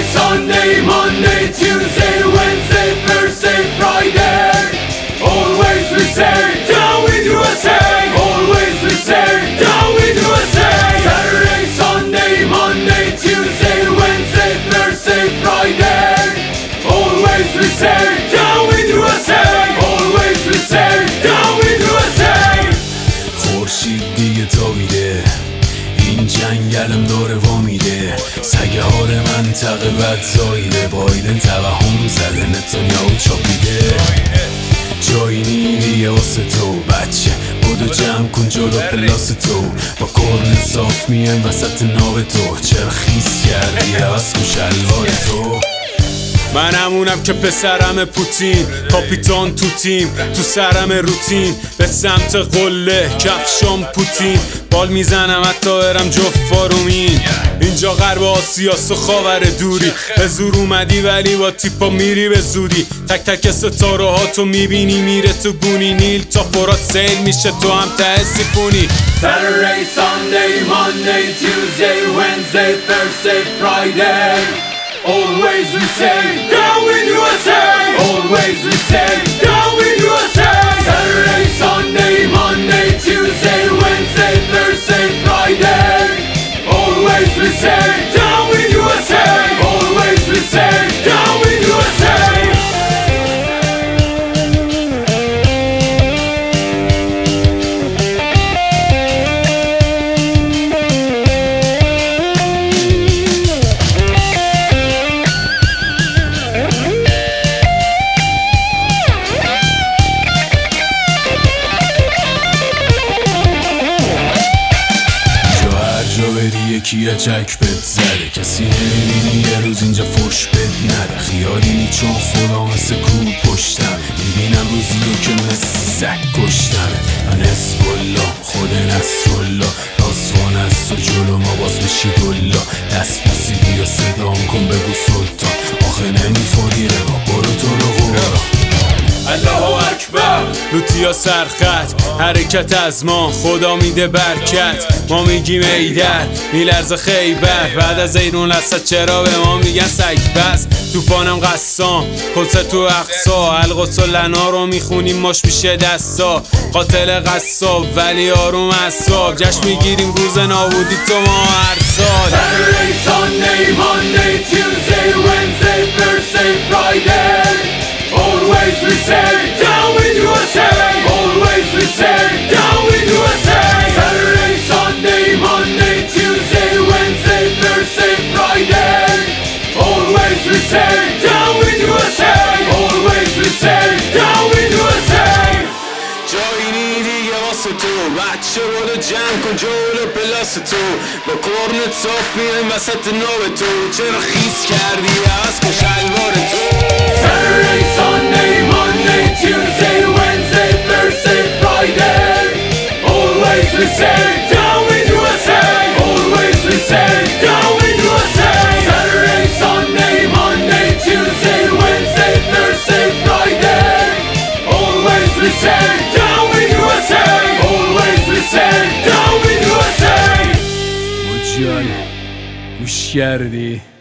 Sunday, Monday, Tuesday, Wednesday, Thursday, Friday. Always we say, down with USA. Always we say, down with USA. Saturday, Sunday, Monday, Tuesday, Wednesday, Thursday, Friday. Always we say, down with USA. Always we say, down with USA. خورشید دیگه تابیده، این جنگلم داره وامیده، سگه هار منطقه بد زاییده، بایدن توهم زده، نتانیاهو چاپیده. جایی نی دیگه واسه تو بچه، بودو جمع کن جلو پلاس تو، با کرن صاف میایم وسط ناو تو. چرا خیس کردی عوض کن شلوار تو؟ من همونم که پسرم پوتین، کاپیتان تو تیم، تو سرم روتین، به سمت قله کفشام پوتین، بال میزنم حتی برم جفت فارومین. اینجا غرب آسیاس و خاور دوری، به زور اومدی ولی با تیپا میری به زودی. تک تک ستاره ها تو میبینی میره تو گونی، نیل تا فرات سیل میشه تو هم ته سیفونی. Saturday, Sunday, Monday, Tuesday, Wednesday, Thursday, Friday. Always we say, down with USA. Always we say, down with USA. Saturday, Sunday, Monday, Tuesday, Wednesday, Thursday, Friday. Always we say, down with USA. Always we say, down with USA. یکی چک بد زده، کسی نمیبینی یه روز اینجا فش بد نده. خیالی نی چون خدا مثل کوب پشتم، میبینم روزی رو که مثل سگ کشتمه. من حزب‌الله خود نصرالله، راسوان است و جلو ما باز بشی دلا. دست بوسی بیا صدام کن بگو سلطان، آخه نمیخوری روا برو تو رو قرآن. الله اکبر. لوتیا سرخط حرکت از ما، خدا میده برکت. ما میگیم ایدر میلرز خیبر، بعد از ایرون لسد چرا به ما میگن سگ بس. توفانم قسام کلسه تو اقصا، القدس و لنا رو میخونیم ماش میشه دستا. قاتل قصاب ولی آروم اصاب، جشن میگیریم روز نابودی تو ما هر سال. Saturday, Sunday, Monday, Tuesday, Wednesday, Thursday, Friday. Always we say, down with USA. Always we say, down with USA. Saturday, Sunday, Monday, Tuesday, Wednesday, Thursday, Friday. Always we say, down with USA. Always we say, down with USA. جایی نی دیگه واسه تو بچه، بودو جمع کن جلو پلاس تو، با کرنت صاف میایم وسط ناو تو. چرا خیس کردی عوض کن شلوار تو؟ Saturday, Sunday, Monday, Tuesday, Wednesday, Thursday, Friday. Always we say, down with USA. Always we say, down with USA. Saturday, Sunday, Monday, Tuesday, Wednesday, Thursday, Friday. Always we say, down with USA. Always we say, down with USA. مجال گوش کردی؟